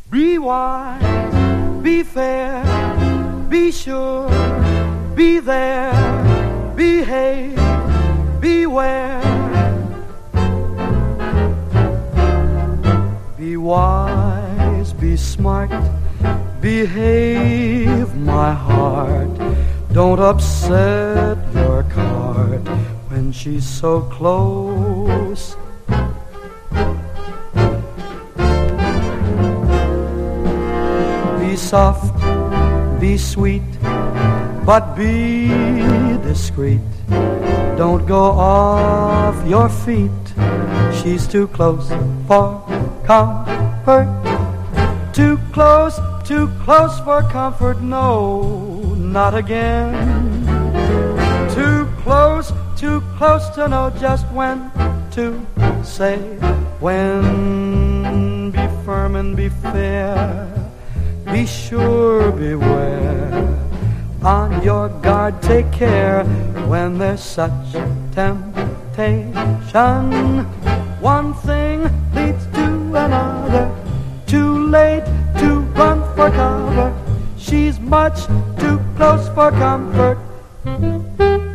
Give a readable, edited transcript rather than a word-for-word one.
Be wise, be fair, be sure, be there, behave, beware. Be wise, be smart, behave, my heart. Don't upset your cart when she's so close. Be soft, be sweet, but be discreet. Don't go off your feet. She's too close for comfort. Too close for comfort. No, not again. Too close to know just when to say when. Be firm and be fair. Be sure, beware. On your guard, take care when there's such temptation. One thing leads to another. Too late to run for cover. She's much too close for comfort.